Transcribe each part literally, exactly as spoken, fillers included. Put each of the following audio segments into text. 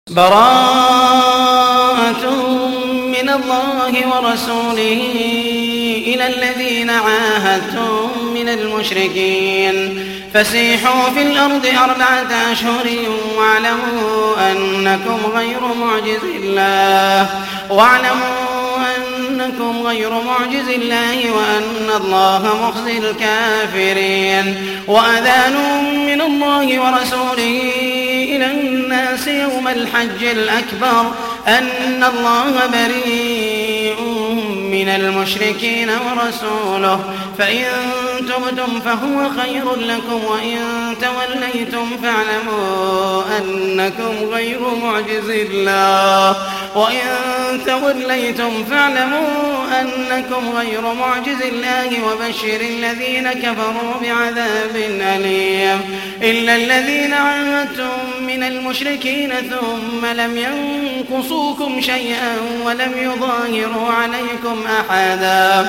براءة من الله ورسوله إلى الذين عاهدتم من المشركين فسيحوا في الأرض أربعة أشهر واعلموا أنكم غير معجز الله واعلموا أنكم غير معجز الله وأن الله مخزي الكافرين وأذان من الله ورسوله إلى الناس يوم الحج الأكبر أن الله بريء من المشركين ورسوله فإن تبتم فهو خير لكم وإن توليتم فاعلموا أنكم غير معجز الله وإن توليتم فاعلموا أنكم غير معجز الله وبشر الذين كفروا بعذاب أليم إلا الذين عاهدتم من المشركين ثم لم ينقصوكم شيئا ولم يظاهروا عليكم أحدا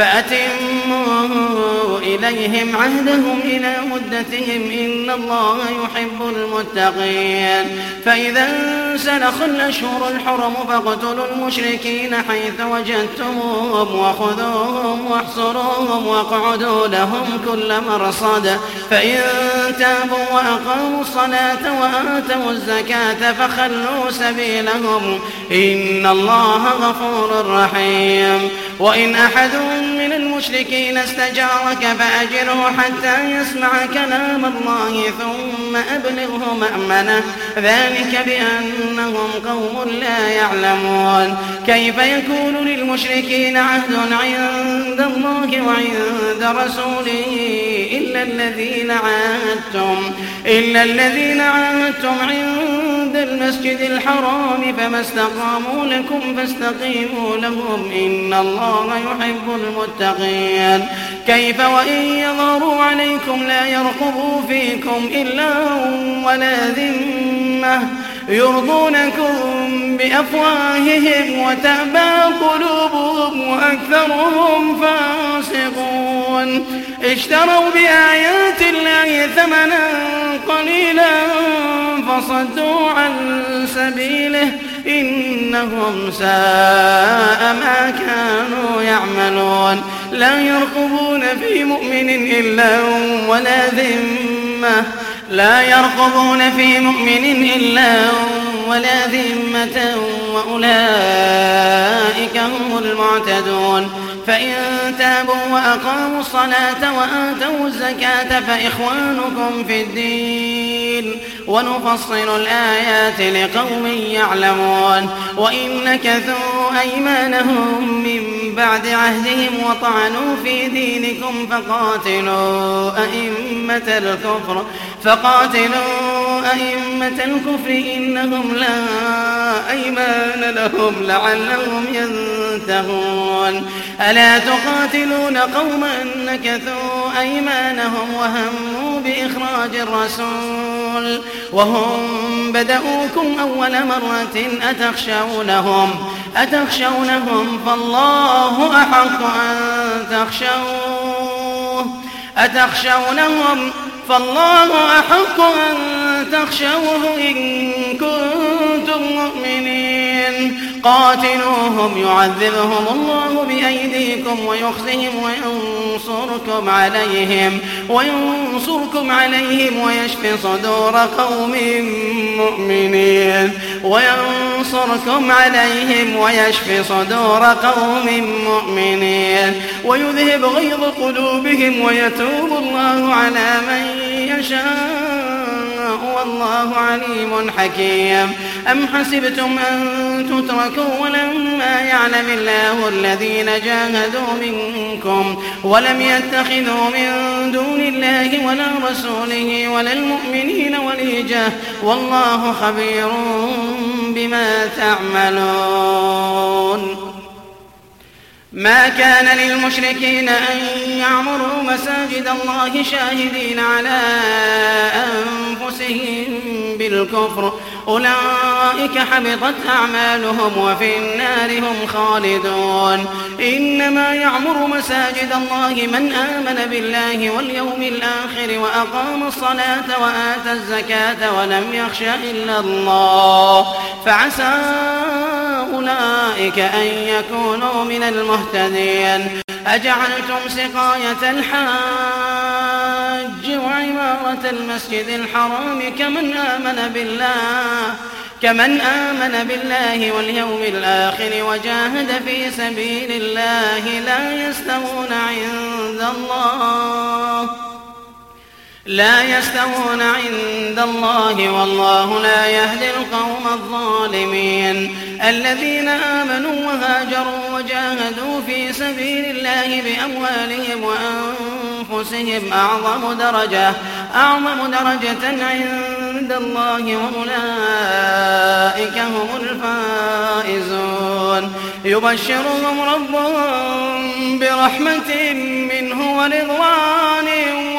فأتموا إليهم عهدهم إلى مدتهم إن الله يحب المتقين فإذا انسلخ الأشهر الحرم فاقتلوا المشركين حيث وجدتموهم وخذوهم واحصروهم واقعدوا لهم كل مرصد فإن تابوا وأقاموا الصلاة وآتوا الزكاة فخلوا سبيلهم إن الله غفور رحيم وإن أحد من المشركين استجارك فأجره حتى يسمع كلام الله ثم أبلغه مأمنه ذلك بأنهم قوم لا يعلمون كيف يكون للمشركين عهد عند الله وعند رسوله إلا الذين عاهدتم إلا الذين عاهدتم عند المسجد الحرام فما استقاموا لكم فاستقيموا لهم إن الله يحب المتقين كيف وإن يظهروا عليكم لا يرقبوا فيكم إلا ولا ذمة يرضونكم بأفواههم وتأبى قلوبهم وأكثرهم فاسقون اشتروا بآيات الله ثمنا قليلا فصدوا عن سبيله إنهم ساء ما كانوا يعملون لا يرقبون في مؤمن إلا ولا ذمة لا يرقبون في مؤمن إلا ولا ذمة وأولئك هم المعتدون فإن تابوا وأقاموا الصلاة وآتوا الزكاة فإخوانكم في الدين ونفصل الآيات لقوم يعلمون وإن نكثوا أيمانهم من بعد عهدهم وطعنوا في دينكم فقاتلوا أئمة الكفر فقاتلوا أئمة الكفر إنهم لا أيمان لهم لعلهم ينتهون ألا تقاتلون قوما نكثوا أيمانهم وهموا بإخراج الرسول وهم بدؤوكم أول مرة أتخشونهم أتخشونهم فالله أحق أن تخشوه أتخشونهم فالله أحق أن تخشوه إن كنتم مؤمنين قاتلوهم يعذبهم الله بأيديكم ويخزهم وينصركم عليهم وينصركم عليهم ويشفي صدور قوم مؤمنين وينصركم عليهم ويشفي صدور قوم مؤمنين ويذهب غيظ قلوبهم ويتوب الله على من يشاء والله عليم حكيم أم حسبتم أن تتركوا ولما يعلم الله الذين جاهدوا منكم ولم يتخذوا من دون الله ولا رسوله ولا المؤمنين وليجة والله خبير بما تعملون ما كان للمشركين أن يعمروا مساجد الله شاهدين على أنفسهم بالكفر أولئك أولئك حبطت أعمالهم وفي النار هم خالدون. إنما يعمر مساجد الله من آمن بالله واليوم الآخر وأقام الصلاة وآتى الزكاة ولم يخش إلا الله فعسى أولئك أن يكونوا من المهتدين. أجعلتم سقاية الحاج وعمارة المسجد الحرام كمن آمن بالله كمن آمن بالله واليوم الآخر وجاهد في سبيل الله لا يستوون عند الله لا يستوون عند الله والله لا يهدي القوم الظالمين. الذين آمنوا وهاجروا وجاهدوا في سبيل الله بأموالهم وأنفسهم أعظم درجة أعظم درجة عند الله وأولئك هم الفائزون. يبشرهم ربهم برحمة منه ورضوان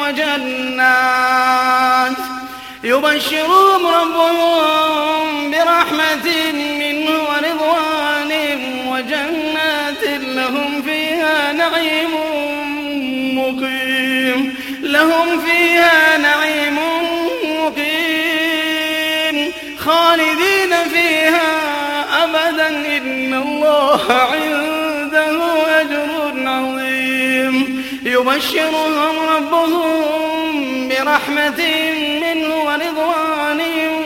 وجنات يبشرهم ربهم برحمة منه ورضوان وجنات لهم فيها نعيم مقيم لهم فيها نعيم مقيم خالدين فيها أبدا إن الله عنده أجر عظيم. يبشرهم ربهم برحمة منه ورضوان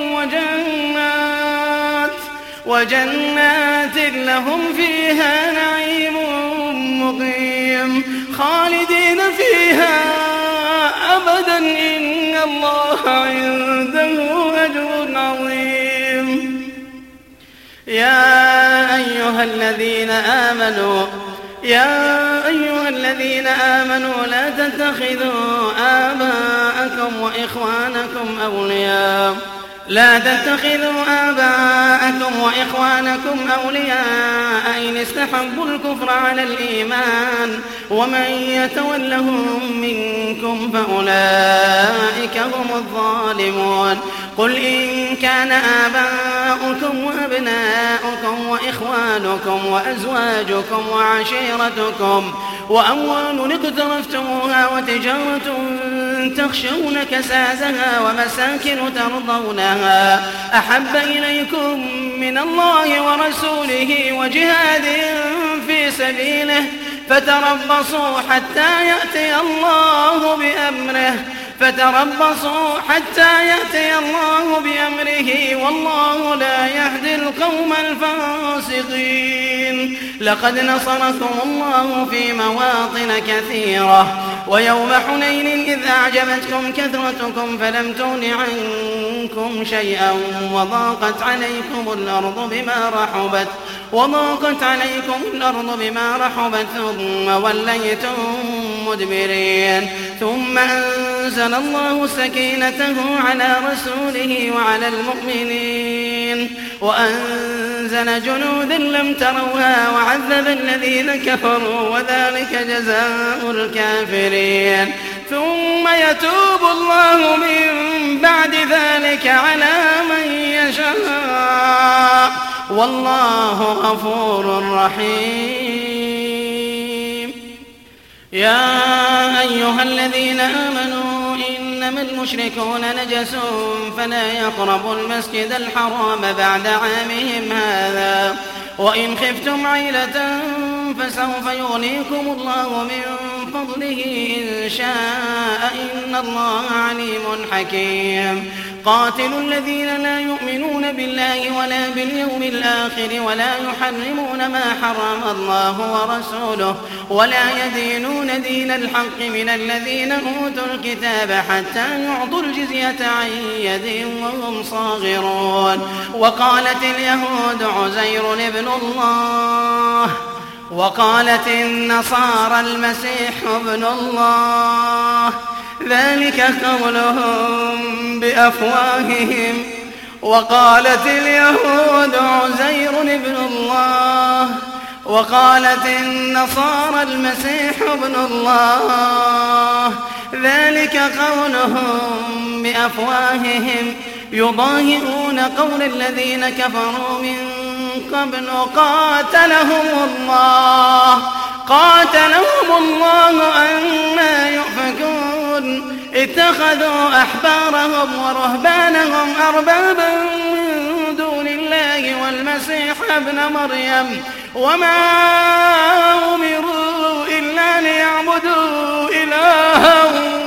وجنات وجنات لهم فيها نعيم مقيم خالدين فيها أبدا إن الله عنده أجر عظيم. يا أيها الذين آمنوا يا أيها الذين آمنوا لا تتخذوا آباءكم وإخوانكم أولياء لا تتخذوا آباءكم وإخوانكم أولياء إن استحبوا الكفر على الإيمان ومن يتولهم منكم فأولئك هم الظالمون. قل إن كان آباؤكم وأبناؤكم وإخوانكم وأزواجكم وعشيرتكم وأموال اقترفتموها وتجارة تخشون كسادها ومساكن ترضونها أحب إليكم من الله ورسوله وجهاد في سبيله فتربصوا حتى يأتي الله بأمره فتربصوا حتى يأتي الله بأمره والله لا يهدي القوم الفاسقين. لقد نصركم الله في مواطن كثيرة ويوم حنين إذ أعجبتكم كثرتكم فلم تغن عنكم شيئا وضاقت عليكم الأرض بما رحبت وضاقت عليكم الأرض بما رحبت ثم وليتم مدبرين. ثم أنزل الله سكينته على رسوله وعلى المؤمنين وأنزل جنودا لم تروها وعذب الذين كفروا وذلك جزاء الكافرين. ثم يتوب الله من بعد ذلك على من يشاء والله غفور رحيم. يا أيها الذين آمنوا إنما المشركون نجس فلا يقربوا المسجد الحرام بعد عامهم هذا وإن خفتم عيلة فسوف يغنيكم الله من فضله إن شاء إن الله عليم حكيم. قاتلوا الذين لا يؤمنون بالله ولا باليوم الآخر ولا يحرمون ما حرم الله ورسوله ولا يدينون دين الحق من الذين أوتوا الكتاب حتى يعطوا الجزية عن يد وهم صاغرون. وقالت اليهود عزير ابن الله وقالت النصارى المسيح ابن الله ذلك قولهم بأفواههم وقالت اليهود عزير ابن الله وقالت النصارى المسيح ابن الله ذلك قولهم بأفواههم يضاهئون قول الذين كفروا من قبل قاتلهم الله قاتلهم الله أنى يؤفكون اتخذوا أحبارهم ورهبانهم أربابا من دون الله والمسيح ابن مريم وما أمروا إلا ليعبدوا إلها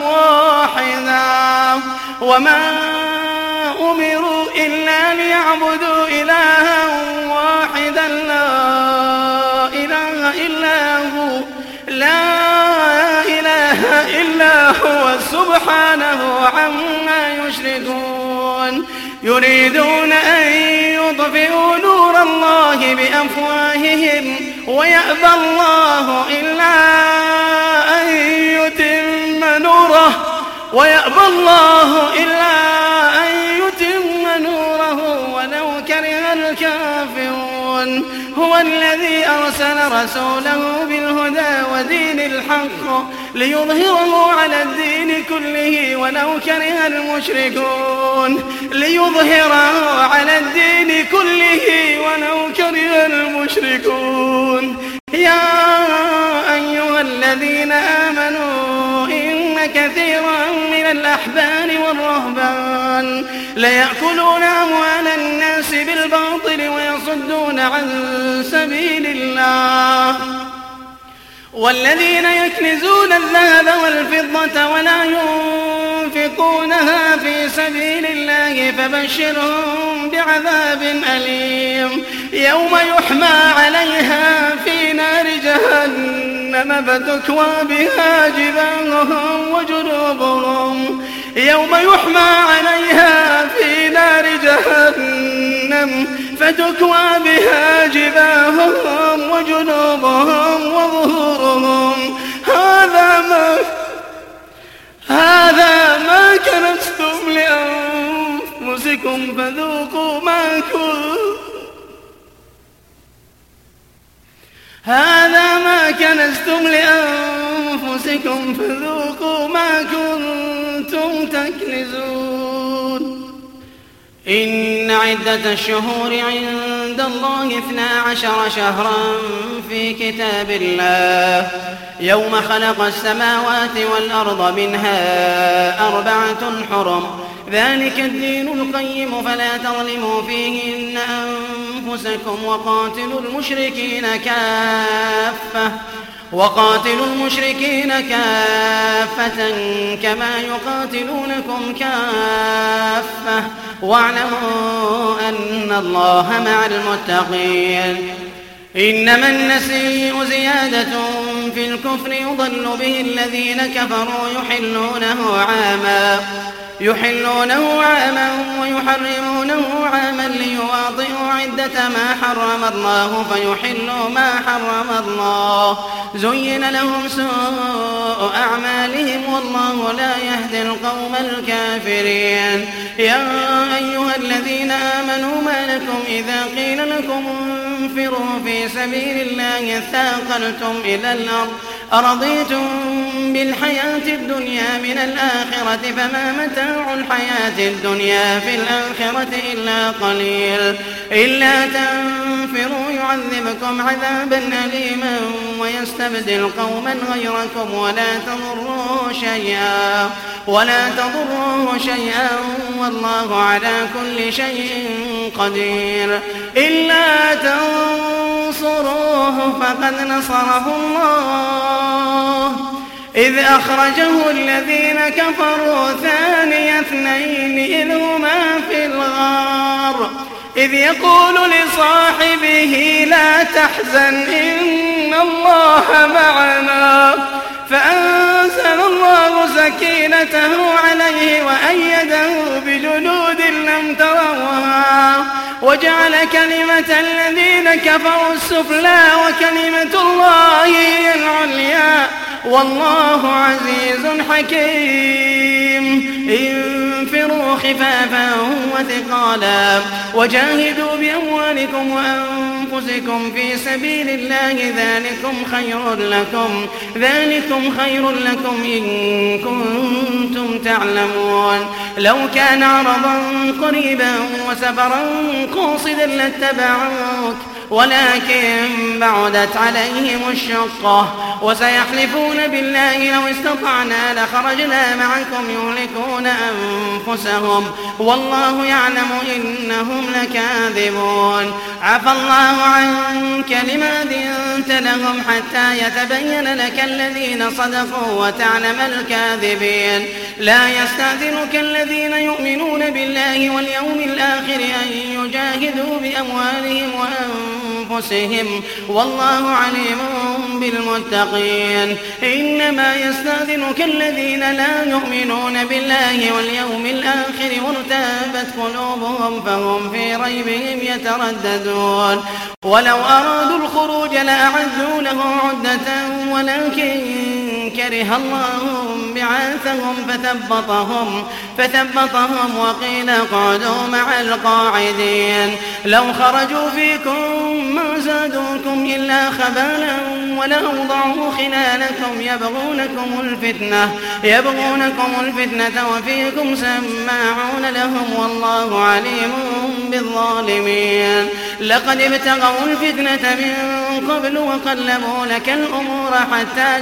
واحدا وما أمروا إلا ليعبدوا إلها واحدا لا إله إلا هو لا إله إلا هو سبحانه عما يشركون يريدون أن يطفئوا نور الله بأفواههم ويأبى الله إلا أن يتم نوره ويأبى الله إلا أن يتم نوره ولو كره الكافرون هو الذي أرسل رسوله بالهدى ودين الحق ليظهره على الدين كله ولو كره المشركون ليظهره على الدين كله ولو كره المشركون يا أيها الذين آمنوا إن كثيرا من الأحبار والرهبان ليأكلون أموال الناس بالباطل ويصدون عن سبيل الله والذين يكنزون الذهب والفضة ولا ينفقونها في سبيل الله فبشرهم بعذاب أليم يوم يحمى عليها في نار جهنم فتكوى بها جباههم وجنوبهم يوم يحمى عليها في نار جهنم فتكوى بها جباههم وجنوبهم وظهورهم هذا ما هذا ما كنزتم لأنفسكم فذوقوا ما كنتم هذا ما كنزتم لأنفسكم فذوقوا ما كنتم تكنزون إن عدة الشهور عند الله اثنا عشر شهرا في كتاب الله يوم خلق السماوات والأرض منها أربعة حرم ذلك الدين القيم فلا تظلموا فيهن أنفسكم وقاتلوا المشركين كافة وقاتلوا المشركين كافة كما يقاتلونكم كافة واعلموا أن الله مع المتقين إنما النسيء زيادة في الكفر يضل به الذين كفروا يحلونه عاما يحلونه عاما ويحرمونه عاما ليواطئوا عدة ما حرم الله فيحلوا ما حرم الله زين لهم سوء أعمالهم والله لا يهدي القوم الكافرين يا أيها الذين آمنوا ما لكم إذا قيل لكم انفروا في سبيل الله اثاقلتم إلى الأرض أرضيتم بالحياة الدنيا من الآخرة فما متاع الحياة الدنيا في الآخرة إلا قليل إلا تنفروا يعذبكم عذابا أليما ويستبدل قوما غيركم ولا تضروه شيئا ولا تضروه شيئا والله على كل شيء قدير إلا تنصروه فقد نصره الله إذ أخرجه الذين كفروا ثاني اثنين إذ هما في الغار إذ يقول لصاحبه لا تحزن إن الله معنا فأنزل الله سكينته عليه وأيده بجنود لم تروها وجعل كلمة الذين كفروا السفلى وكلمة الله هي العليا والله عزيز حكيم انفروا خفافا وثقالا وجاهدوا بأموالكم وأنفسكم في سبيل الله ذلكم خير لكم ذلكم خير لكم إن كنتم تعلمون لو كان عرضا قريبا وسفرا قاصدا لاتبعوك ولكن بعدت عليهم الشقة وسيحلفون بالله لو استطعنا لخرجنا معكم يهلكون أنفسهم والله يعلم إنهم لكاذبون عفى الله عنك لما أذنت لهم حتى يتبين لك الذين صدقوا وتعلم الكاذبين لا يستأذنك الذين يؤمنون بالله واليوم الآخر أن يجاهدوا بأموالهم وأنفسهم والله عليم بالمتقين إنما يستأذنك الذين لا يؤمنون بالله واليوم الآخر وارتابت قلوبهم فهم في ريبهم يترددون ولو أرادوا الخروج لأعدوا له عدة ولكن كره الله بعاثهم فثبطهم فثبطهم وقيل اقعدوا مع القاعدين لو خرجوا فيكم ما زادوكم إلا خبالا ولأوضعوا خلالكم يبغونكم الفتنة يبغونكم الفتنة وفيكم سماعون لهم والله عليم بالظالمين لقد ابتغوا الفتنة من قبل وقلبوا لك الأمور حتى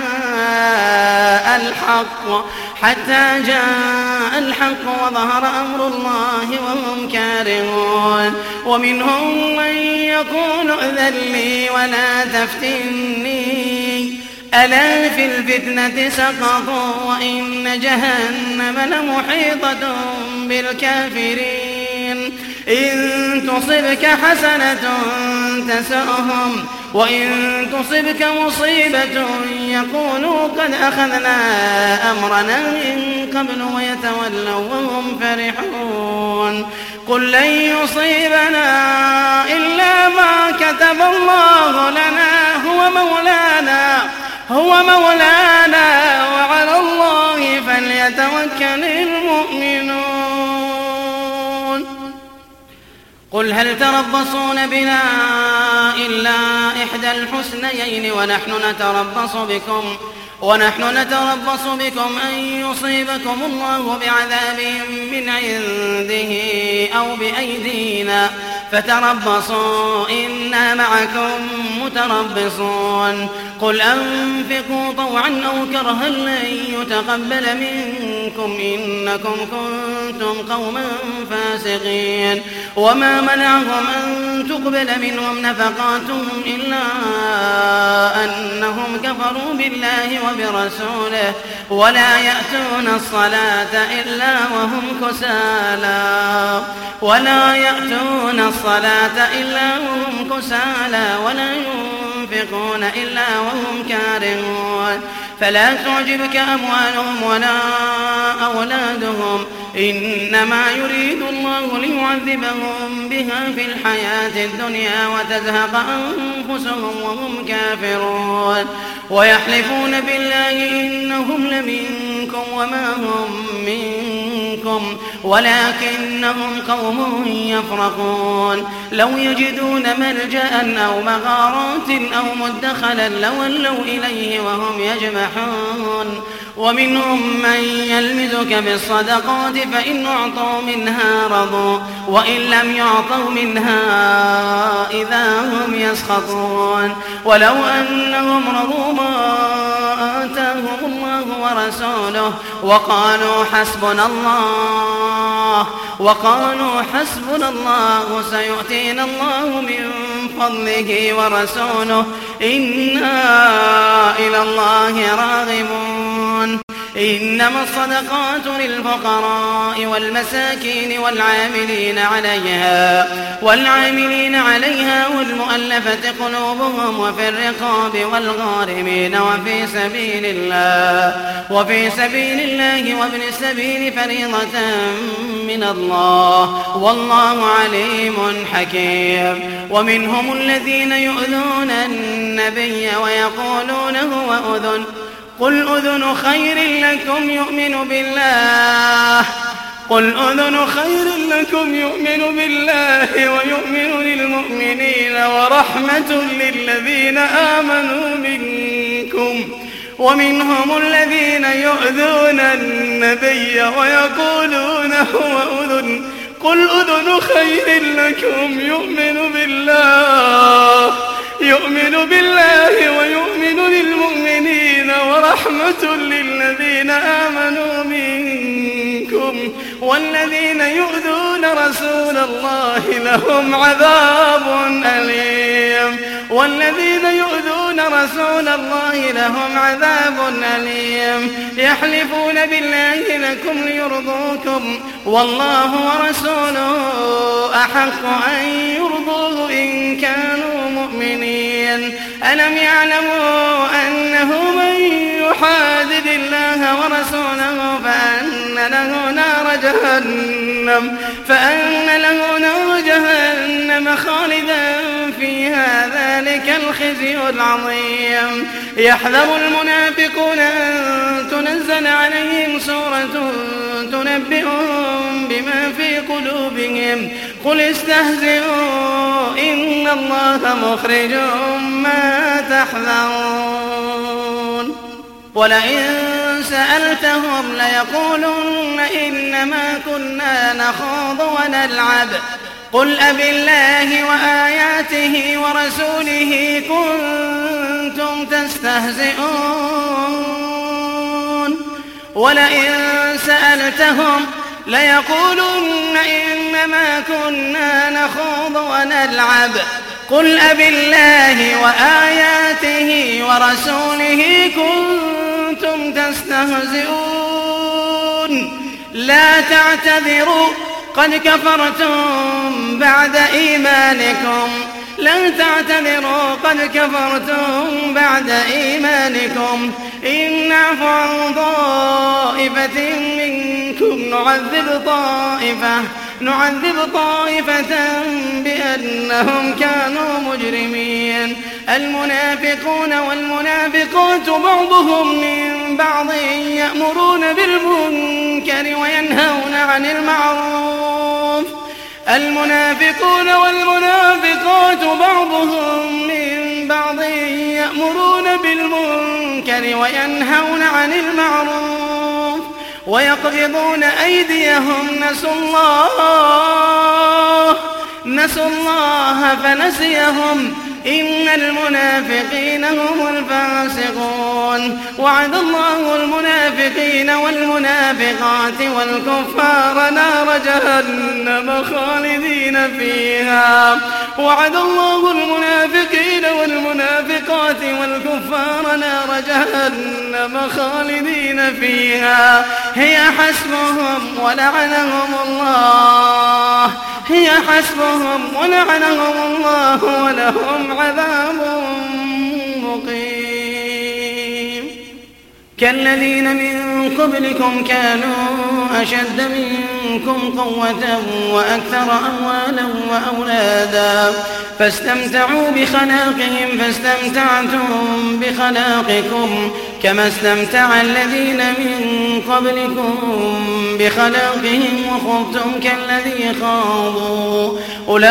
جاء الحق حتى جاء الحق وظهر أمر الله وهم كارهون ومنهم من يقول ائذن لي ولا تفتني ألا في الفتنة سقطوا وإن جهنم لمحيطة بالكافرين إن تصبك حسنة تسؤهم وإن تصبك مصيبة يقولوا قد أخذنا أمرنا من قبل ويتولوا وهم فرحون قل لن يصيبنا إلا ما كتب الله لنا هو مولانا هو مولانا وعلى الله فليتوكل المؤمنون قل هل تربصون بنا إلا إحدى الحسنيين ونحن نتربص بكم ونحن نتربص بكم أن يصيبكم الله بعذاب من عنده أو بأيدينا فتربصوا إنا معكم متربصون قل أنفقوا طوعا أو كرها لن يتقبل منكم إنكم كنتم قوما فاسقين وما منعهم أن تقبل منهم نفقاتهم إلا أنهم كفروا بالله وبرسوله ولا يأتون الصلاة إلا وهم كسالى ولا يأتون الصلاة إلا وهم كسالى ولا ينفقون إلا وهم كارهون فلا تعجبك أموالهم ولا أولادهم إنما يريد الله ليعذبهم بها في الحياة الدنيا وتزهق أنفسهم وهم كافرون ويحلفون بالله إنهم لمنكم وما هم منكم ولكنهم قوم يفرقون لو يجدون ملجأ أو مغارات أو مدخلا لولوا إليه وهم يجمحون ومنهم من يلمزك بالصدقات فإن أعطوا منها رضوا وإن لم يعطوا منها إذا هم يسخطون ولو أنهم رضوا ما آتاهم الله ورسوله وقالوا حسبنا الله وقالوا حسبنا الله سيؤتينا الله من فضله ورسوله إنا إلى الله راغبون إنما الصدقات للفقراء والمساكين والعاملين عليها والعاملين عليها والمؤلفة قلوبهم وفي الرقاب والغارمين وفي سبيل الله وفي سبيل الله وابن السبيل فريضة من الله والله عليم حكيم ومنهم الذين يؤذون النبي ويقولون هو أذن قل أذن خير لكم يؤمن بالله قل أذن خير لكم يؤمن بالله ويؤمن للمؤمنين ورحمة للذين آمنوا منكم ومنهم الذين يؤذون النبي ويقولون هو أذن قل أذن خير لكم يؤمن بالله يؤمن بالله ويؤمن للمؤمنين ورحمة للذين آمنوا منكم والذين يؤذون رسول الله لهم عذاب أليم والذين يؤذون رسول الله لهم عذاب أليم يحلفون بالله لكم ليرضوكم والله ورسوله أحق أن يرضوه إن كانوا مؤمنين ألم يعلموا أنه من يحادد الله ورسوله فأن له نار جهنم فأن له نار جهنم خالدا فيها ذلك الخزي العظيم يحذر المنافقون أن تنزل عليهم سورة تنبئهم بما في قلوبهم قل استهزئوا إن الله مخرج ما تحذرون ولئن سألتهم ليقولن إنما كنا نخوض ونلعب قل أبالله وآياته ورسوله كنتم تستهزئون ولئن سألتهم ليقولن إنما كنا نخوض ونلعب قل أبالله وآياته ورسوله كنتم تستهزئون لا تعتذروا قد كفرتم بعد إيمانكم لا تعتذروا قد كفرتم بعد إيمانكم إن نعفو عن طائفة منكم نعذب طائفة نعذب طائفة بأنهم كانوا مجرمين المنافقون والمنافقات بعضهم من بعض يأمرون بالمنكر وينهون عن المعروف المنافقون والمنافقات بعضهم من بعض يأمرون بالمنكر وينهون عن المعروف ويقبضون أيديهم نسوا الله نسوا الله فنسيهم إن المنافقين هم الفاسقون وعد الله المنافقين والمنافقات والكفار نار جهنم خالدين فيها وعد الله المنافقين والمنافقات والكفار نار جهنم خالدين فيها هي حسبهم ولعنهم الله هي حسبهم ولعنهم الله ولهم عذاب مقيم كالذين من قبلكم كانوا أشد منكم قوة وأكثر أموالا وأولادا فاستمتعوا بخلاقهم فاستمتعتم بخلاقكم كما استمتع الذين من قبلكم بخلاقهم وخضتم كالذي خاضوا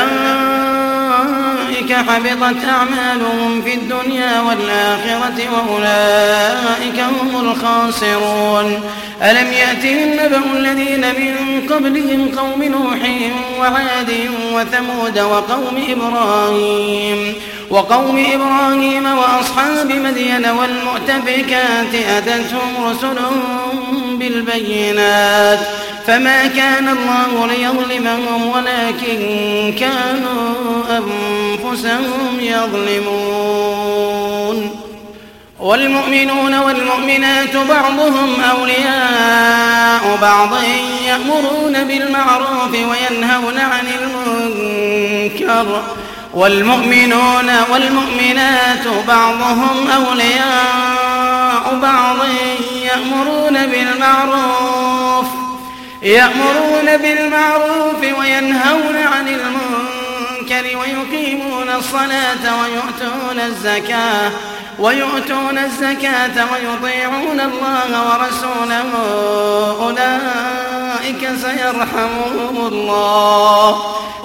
أولئك حبطت أعمالهم في الدنيا والآخرة وأولئك هم الخاسرون ألم يأتهم نبأ الذين من قبلهم قوم نوح وعاد وثمود وقوم إبراهيم وقوم إبراهيم وأصحاب مدين والمؤتفكات أتتهم رسلهم بالبينات فما كان الله ليظلمهم ولكن كانوا أنفسهم يظلمون والمؤمنون والمؤمنات بعضهم أولياء بعض يأمرون بالمعروف وينهون عن المنكر والمؤمنون والمؤمنات بعضهم أولياء بعض يأمرون بالمعروف يأمرون بالمعروف وينهون عن المنكر ويقيمون الصلاة ويؤتون الزكاة ويؤتون الزكاة ويطيعون الله ورسوله أولئك سيرحمهم الله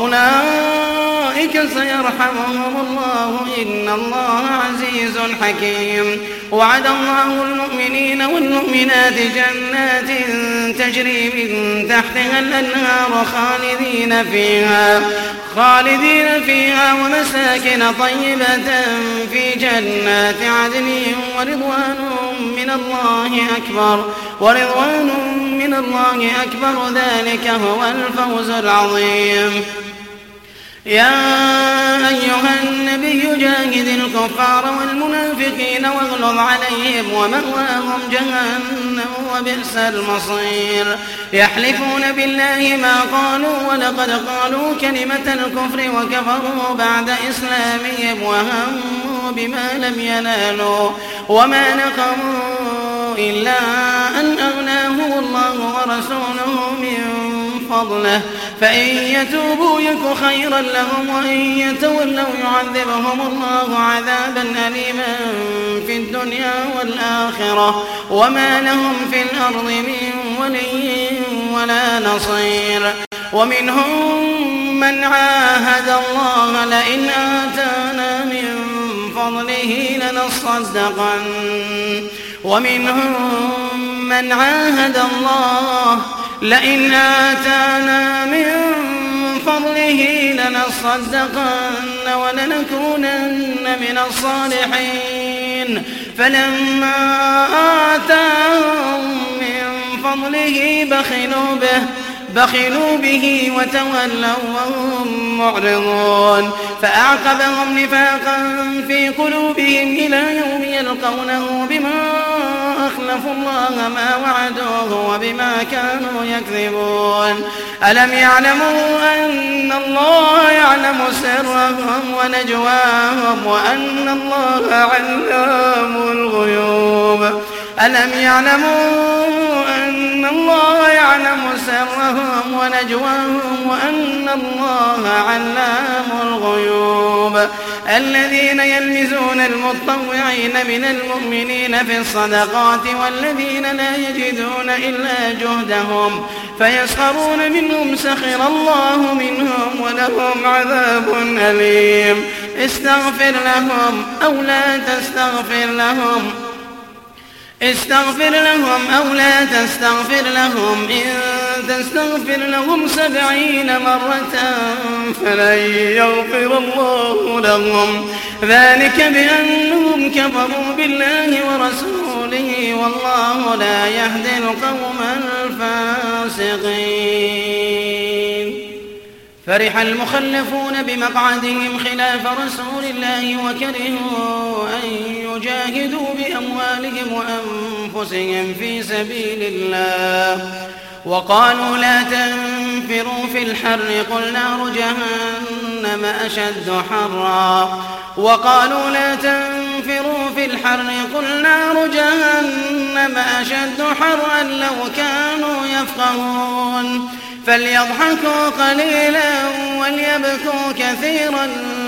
أولئك سيرحمهم الله إن الله عزيز حكيم وعد الله المؤمنين والمؤمنات جنات تجري من تحتها الأنهار خالدين فيها خالدين فيها ومساكن طيبة في جنات عدن ورضوان من الله أكبر ورضوان من الله أكبر ذلك هو الفوز العظيم. يا أيها النبي جاهد الكفار والمنافقين واغلظ عليهم ومأواهم جهنم وبئس المصير. يحلفون بالله ما قالوا ولقد قالوا كلمة الكفر وكفروا بعد إسلامهم وهموا بما لم ينالوا وما نقموا إلا أن أغناهم الله ورسوله من فضله فإن يتوبوا يك خيرا لهم وإن يتولوا يعذبهم الله عذابا أليما في الدنيا والآخرة وما لهم في الأرض من ولي ولا نصير. ومنهم من عاهد الله لئن آتانا من فضله لنصدقن ومنهم من عاهد الله لئن آتانا من فضله لنصدقن ولنكونن من الصالحين فلما آتاهم من فضله بخلوا به بخلوا به وتولوا وهم معرضون فأعقبهم نفاقا في قلوبهم إلى يوم يلقونه بما أخلفوا الله ما وعدوه وبما كانوا يكذبون. ألم يعلموا أن الله يعلم سرهم ونجواهم وأن الله علام الغيوب ألم يعلموا أن الله يعلم سرهم ونجواهم وأن الله علام الغيوب. الذين يلمزون المتطوعين من المؤمنين في الصدقات والذين لا يجدون إلا جهدهم فيسخرون منهم سخر الله منهم ولهم عذاب أليم. استغفر لهم أو لا تستغفر لهم استغفر لهم أو لا تستغفر لهم إن تستغفر لهم سبعين مرة فلن يغفر الله لهم ذلك بأنهم كفروا بالله ورسوله والله لا يهدي القوم الفاسقين. فرح المخلفون بمقعدهم خلاف رسول الله وكرهوا أن يجاهدوا بأموالهم وأنفسهم في سبيل الله وقالوا لا تنفروا في الحر قل نار جهنم أشد حرا وقالوا لا تنفروا في الحر قل نار جهنم أشد حرا لو كانوا يفقهون فليضحكوا قليلا وليبكوا كثيرا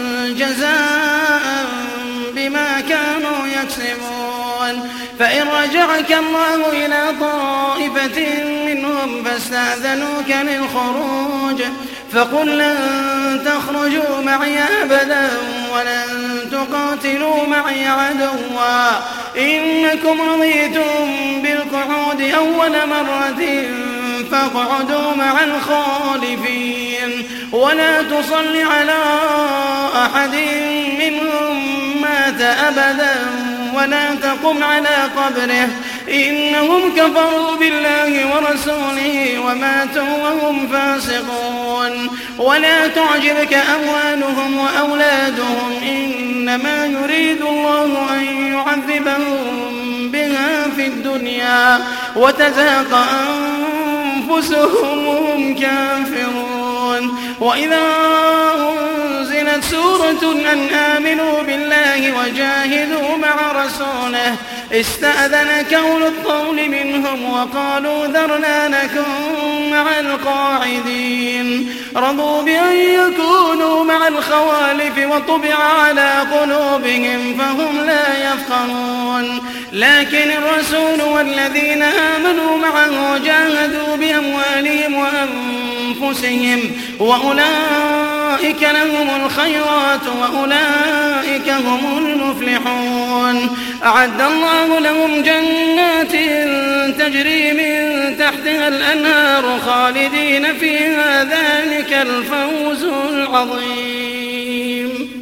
جزاء بما كانوا يكسبون. فإن رجعك الله إلى طائفة منهم فاستأذنوك للخروج فقل لن تخرجوا معي أبدا ولن تقاتلوا معي عدوا إنكم رضيتم بالقعود أول مرة فاقعدوا مع الخالفين ولا تصل على أحد منهم مات أبدا ولا تقم على قبره إنهم كفروا بالله ورسوله وماتوا وهم فاسقون. ولا تعجبك أموالهم وأولادهم إنما يريد الله أن يعذبهم بها في الدنيا وتزهق أنفسهم وهم كافرون. وإذا أنزلت سورة أن آمنوا بالله وجاهدوا مع رسوله استأذنك أولو الطول منهم وقالوا ذرنا نكن مع القاعدين رضوا بأن يكونوا مع الخوالف وطبع على قلوبهم فهم لا يفقهون لكن الرسول والذين آمنوا معه جاهدوا بأموالهم وأنفسهم وأولئك لهم الخيرات وأولئك هم المفلحون أعد الله لهم جنات تجري من تحتها الأنهار خالدين فيها ذلك الفوز العظيم.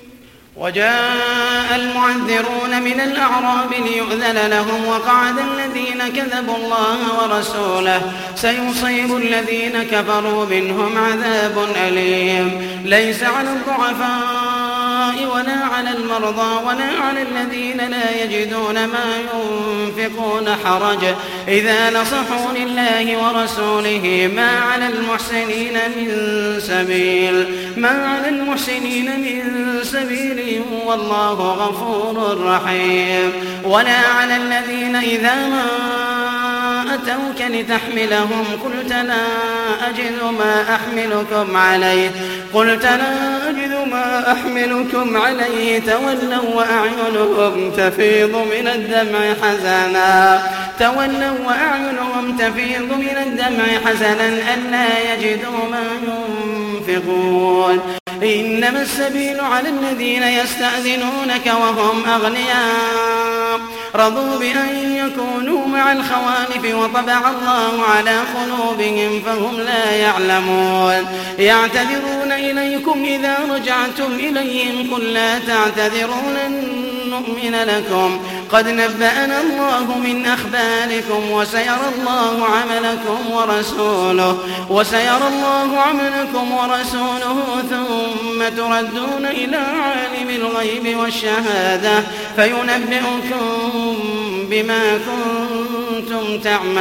وجاء المعذرون من الأعراب ليؤذن لهم وقعد الذين كذبوا الله ورسوله سيصيب الذين كفروا منهم عذاب أليم ليس على الضعفاء ولا على المرضى ولا على الذين لا يجدون ما ينفقون حرج إذا نصحوا لله ورسوله ما على المحسنين من سبيل ما على المحسنين من سبيل والله غفور رحيم ولا على الذين إذا ما أتوك لتحملهم قلت لا أجد ما أحملكم عليه قلت لا أجد ما أحملكم عليه تولوا وأعينهم تفيض من الدمع حزنا تولوا وأعينهم تفيض من الدمع حزنا ألا يجدوا ما ينفقون إنما السبيل على الذين يستأذنونك وهم أغنياء رضوا بأن يكونوا مع الخوالف وطبع الله على قلوبهم فهم لا يعلمون يعتذرون إليكم إذا رجعتم إليهم قل لا تعتذروا لن نؤمن لكم قد نبأنا الله من أخباركم وسيرى الله عملكم ورسوله وسيرى الله عملكم ورسوله ثم تردون إلى عالم الغيب والشهادة فينبئكم بما كنتم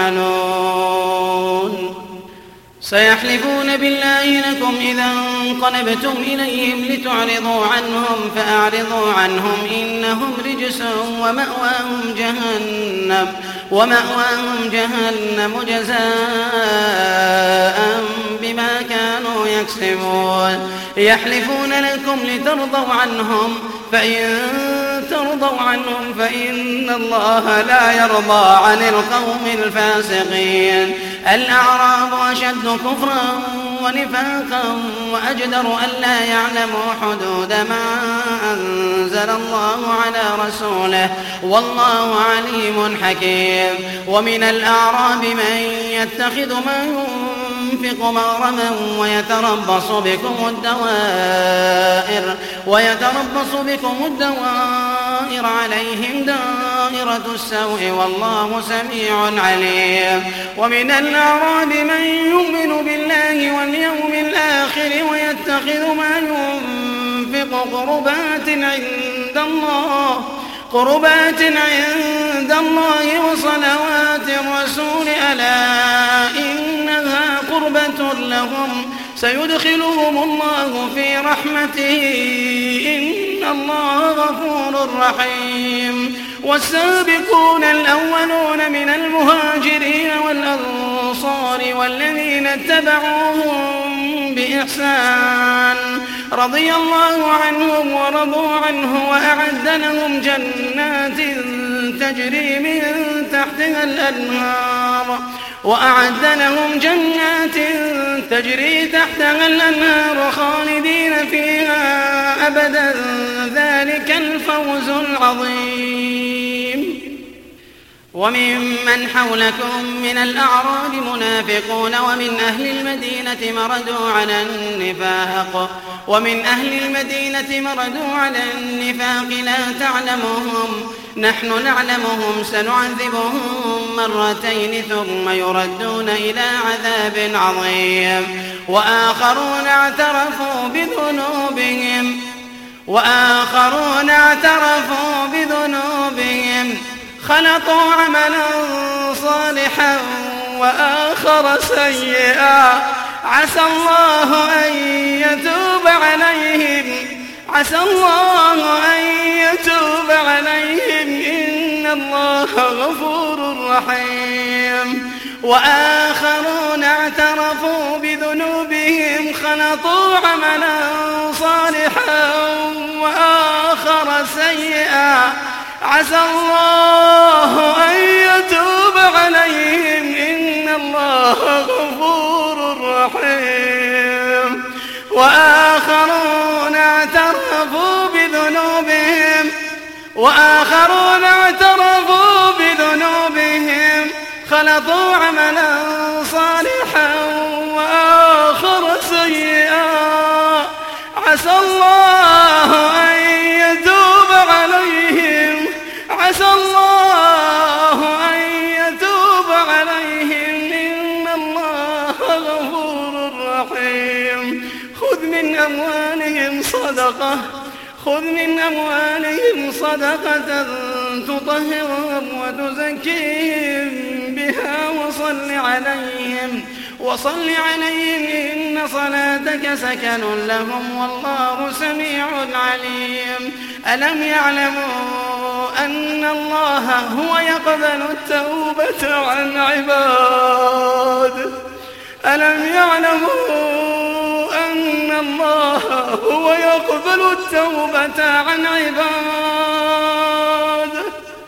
تعملون سيحلفون بالله لكم إذا انقلبتم إليهم لتعرضوا عنهم فأعرضوا عنهم إنهم رجس ومأواهم جهنم ومأواهم جهنم جزاء بما كانوا يكسبون يحلفون لكم لترضوا عنهم فإن ترضوا عنهم فإن الله لا يرضى عن القوم الفاسقين الأعراب أشد كفرا ونفاقا وأجدر ألا يعلموا حدود ما أنزل الله على رسوله والله عليم حكيم ومن الأعراب من يتخذ ما ينفق مغرما ويتربص بكم الدوائر ويتربص بكم الدوائر عليهم دائرة السوء والله سميع عليم ومن الأعراب من يؤمن بالله واليوم الآخر ويتخذ ما ينفق قربات عند الله قربات عند الله وصلوات الرسول ألا إنها قربة لهم سيدخلهم الله في رحمته إن الله غفور رحيم والسابقون الأولون من المهاجرين والأنصار والذين اتبعوهم بإحسان رضي الله عنهم ورضوا عنه وأعد لهم جنات تجري من تحتها الأنهار وأعد لهم جنات تجري تحتها الأنهار خالدين فيها أبدا ذلك الفوز العظيم وممن حولكم من الأعراب منافقون ومن أهل المدينة مردوا على النفاق ومن أهل المدينة مردوا على النفاق لا تعلمهم نحن نعلمهم سنعذبهم مرتين ثم يردون إلى عذاب عظيم وآخرون اعترفوا بذنوبهم وآخرون اعترفوا بذنوبهم خلطوا عملا صالحا وآخر سيئا عسى الله أن يتوب عليهم عسى الله أن يتوب عليهم إن الله غفور رحيم وآخرون اعترفوا بذنوبهم خلطوا عملا صالحا وآخر سيئا عسى الله أن يتوب عليهم إن الله غفور رحيم. وآخرون اعترفوا بذنوبهم وآخرون اعترفوا بذنوبهم خلطوا عملا صالحا وآخر سيئا عسى الله أن يتوب عليهم عسى الله أن يتوب عليهم إن الله غفور رحيم. خذ من أموالهم صدقة خذ من أموالهم صدقة تطهرهم وتزكيهم بها وصل عليهم وصل عليهم إن صلاتك سكن لهم والله سميع عليم. ألم يعلموا أن الله هو يقبل التوبة عن عباده ألم يعلموا أن الله هو يقبل التوبة عن عباده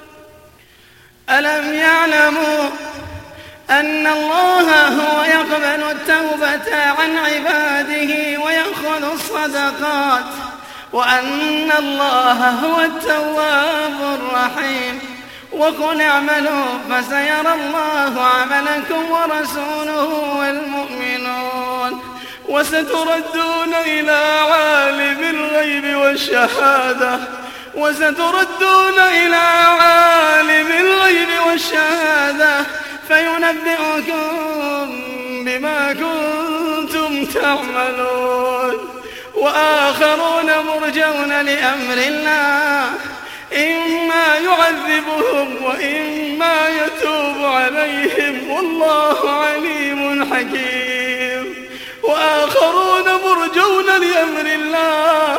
ألم يعلموا أن الله هو يقبل التوبة عن عباده ويأخذ الصدقات وأن الله هو التواب الرحيم. وقل اعملوا فسيرى الله عملكم ورسوله والمؤمنون وستردون إلى عالم الغيب والشهادة وستردون إلى عالم الغيب والشهادة فينبئكم بما كنتم تعملون. وآخرون مرجون لأمر الله إما يعذبهم وإما يتوب عليهم والله عليم حكيم. وآخرون مرجون لأمر الله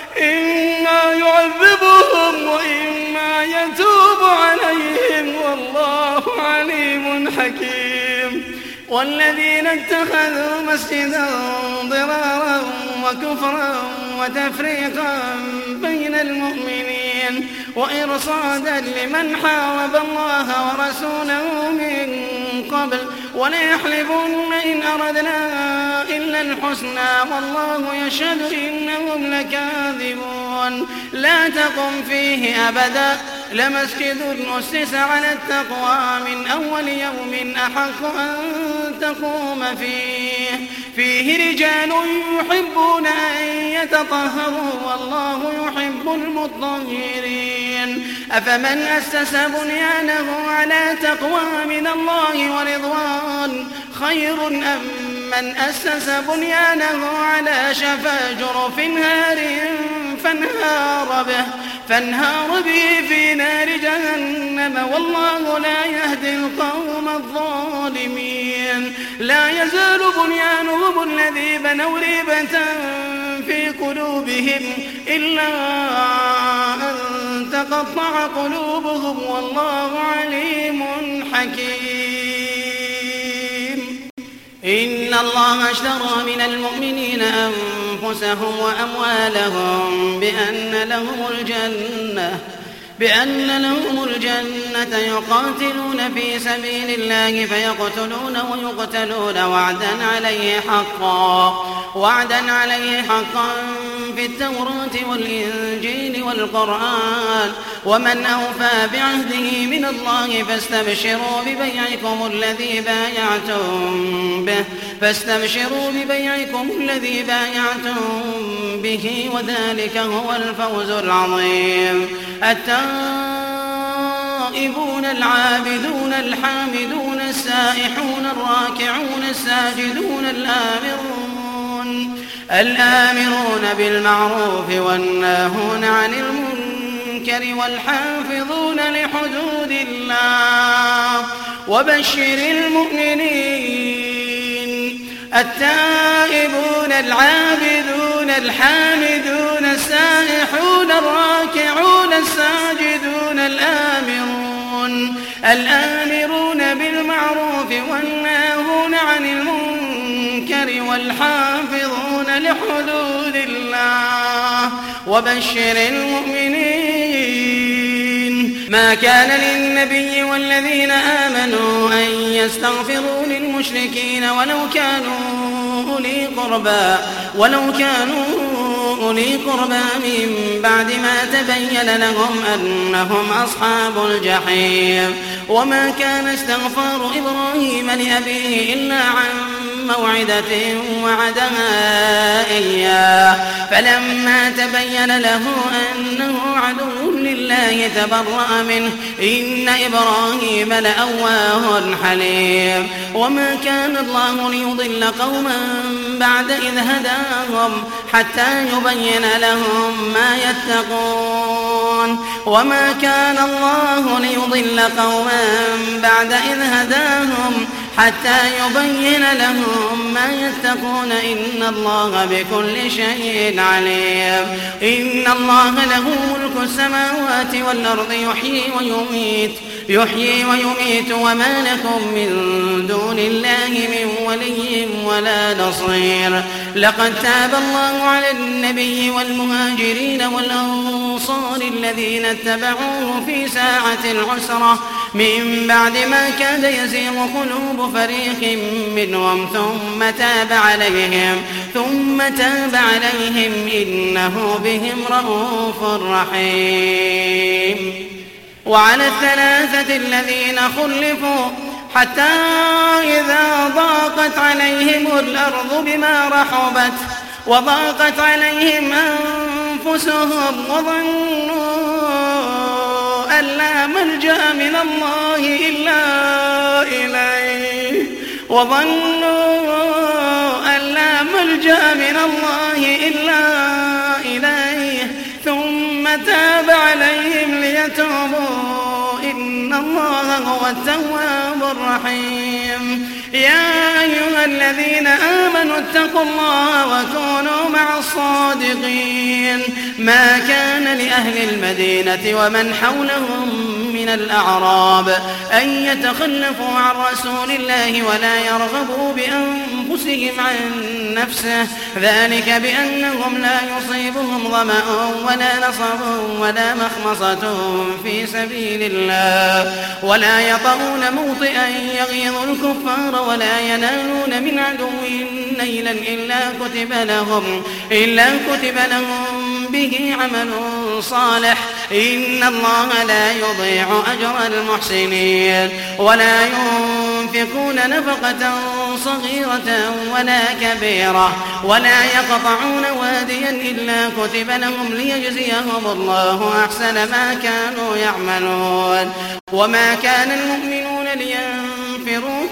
إما يعذبهم وإما يتوب عليهم والله عليم حكيم. والذين اتخذوا مسجدا ضرارا وكفرا وتفريقا بين المؤمنين وإرصادا لمن حارب الله ورسوله من قبل وليحلفن إن أردنا إلا الحسنى والله يشهد إنهم لكاذبون. لا تقم فيه أبدا لمسجد أسس على التقوى من أول يوم أحق أن تقوم فيه فيه رجال يحبون أن يتطهروا والله يحب المطهرين. أفمن أسس بنيانه على تقوى من الله ورضوان خير أم من أسس بنيانه على شفا جرف هار فانهار به فانهار به في نار جهنم والله لا يهدي القوم الظالمين. لا يزال بنيانهم الذي بنوا ريبة في قلوبهم إلا أن تقطع قلوبهم والله عليم حكيم. إن الله اشترى من المؤمنين أنفسهم وأموالهم بأن لهم الجنة بأن لهم الجنة يقاتلون في سبيل الله فيقتلون ويقتلون وعدا عليه حقا وعدا عليه حقا في التوراة والإنجيل والقرآن ومن أوفى بعهده من الله فاستبشروا ببيعكم الذي بايعتم به فاستبشروا ببيعكم الذي بايعتم به وذلك هو الفوز العظيم. التائبون العابدون الحامدون السائحون الراكعون الساجدون الآمرون الآمرون بالمعروف والناهون عن المنكر والحافظون لحدود الله وبشر المؤمنين. التائبون العابدون الحامدون السائحون الراكعون الساجدون الآمرون الآمرون بالمعروف والناهون والحافظون لحدود الله وبشر المؤمنين. ما كان للنبي والذين آمنوا أن يستغفروا للمشركين ولو كانوا أولي قربى ولو كانوا أولي قربى من بعد ما تبين لهم أنهم أصحاب الجحيم. وما كان استغفار إبراهيم لأبيه إلا عن موعدة وعدها إياه فلما تبين له أنه عدو لله تبرأ منه إن إبراهيم لأواه حليم. وما كان الله ليضل قوما بعد إذ هداهم حتى يبين لهم ما يتقون. وما كان الله ليضل قوما بعد إذ هداهم حتى يبين لهم ما يتقون إن الله بكل شيء عليم. إن الله له ملك السماوات والأرض يحيي ويميت يحيي ويميت وما لكم من دون الله من ولي ولا نصير. لقد تاب الله على النبي والمهاجرين والأنصار الذين اتبعوه في ساعة العسرة من بعد ما كاد يزيغ قلوب فريق منهم ثم تاب عليهم ثم تاب عليهم إنه بهم رءوف رحيم. وعلى الثلاثة الذين خلفوا حتى إذا ضاقت عليهم الأرض بما رحبت وضاقت عليهم أنفسهم وظنوا أن لا ملجأ من الله إلا إليه وظنوا أن لا ملجأ من الله إلا إليه ثم تاب عليهم ليتوبوا إن الله هو التواب الرحيم. يا أيها الذين آمنوا اتقوا الله وكونوا مع الصادقين. ما كان لأهل المدينة ومن حولهم من الأعراب أن يتخلفوا عن رسول الله ولا يرغبوا بأنفسهم عن نفسه ذلك بأنهم لا يصيبهم ظمأ ولا نصب ولا مخمصة في سبيل الله ولا يطؤون موطئا يغيظ الكفار ولا ينالون من عدو نيلا إلا كتب لهم إلا كتب لهم به عمل صالح إن الله لا يضيع أجر المحسنين. ولا ينفقون نفقة صغيرة ولا كبيرة ولا يقطعون واديا إلا كتب لهم ليجزيهم الله أحسن ما كانوا يعملون. وما كان المؤمنون لينفروا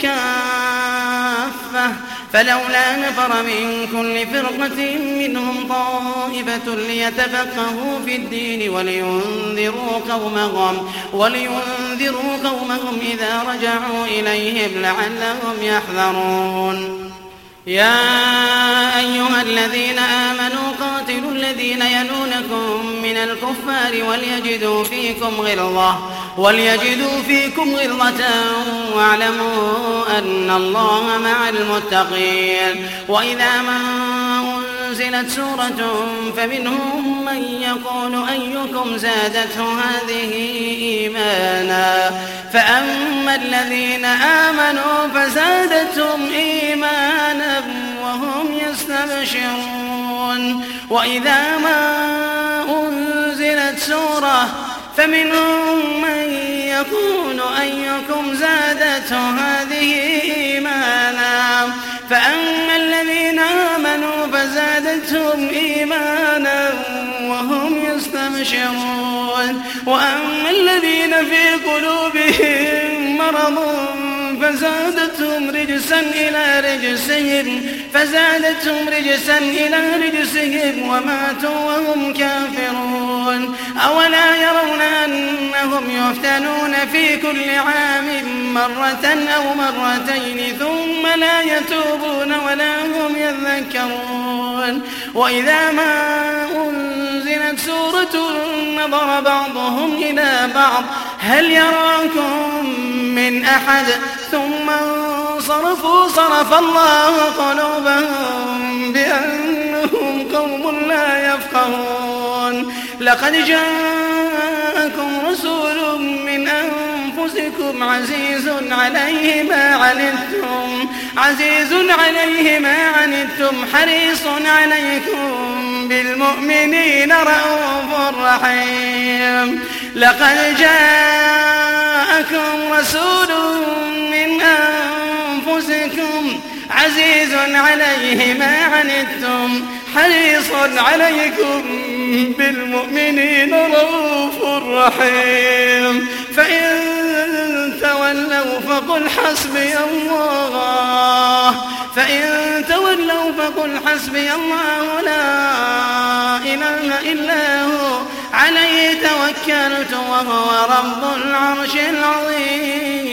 كافة فلولا نفر من كل فرقة منهم طائفة ليتفقهوا في الدين ولينذروا قومهم ولينذروا قومهم إذا رجعوا إليهم لعلهم يحذرون. يا أيها الذين آمنوا قاتلوا الذين يلونكم من الكفار وليجدوا فيكم غلظة وليجدوا فيكم غلظة واعلموا أن الله مع المتقين. وإذا ما أنزلت سورة فمنهم من يقول أيكم زادته هذه إيمانا فأما الذين آمنوا فزادتهم إيمانا وهم يستبشرون. وإذا ما أنزلت سورة فمنهم من يقول أيكم زادته هذه إيمانا فأما الذين آمنوا فزادتهم إيمانا وهم يستبشرون. وأما الذين في قلوبهم مرض فزادتهم رجسا إلى رجسهم فزادتهم رجسا إلى رجسهم وماتوا وهم كافرون. أولا يرون أنهم يفتنون في كل عام مرة أو مرتين ثم لا يتوبون ولا هم يذكرون. وإذا ما أنزلت سورة نظر بعضهم إلى بعض هل يراكم من أحد ثم فانصرفوا صرف الله قلوبهم بأنهم قوم لا يفقهون لقد جاءكم رسول من أنفسكم عزيز عليه ما عنتم عزيز عليه ما عنتم حريص عليكم بالمؤمنين رءوف رحيم لقد جاءكم رسول من أنفسكم عزيز عليه ما عنتم حريص عليكم بالمؤمنين رءوف رحيم فإن تولوا فقل حسبي الله فإن تولوا فقل حسبي الله لا إله إلا هو عليه توكلت وهو رب العرش العظيم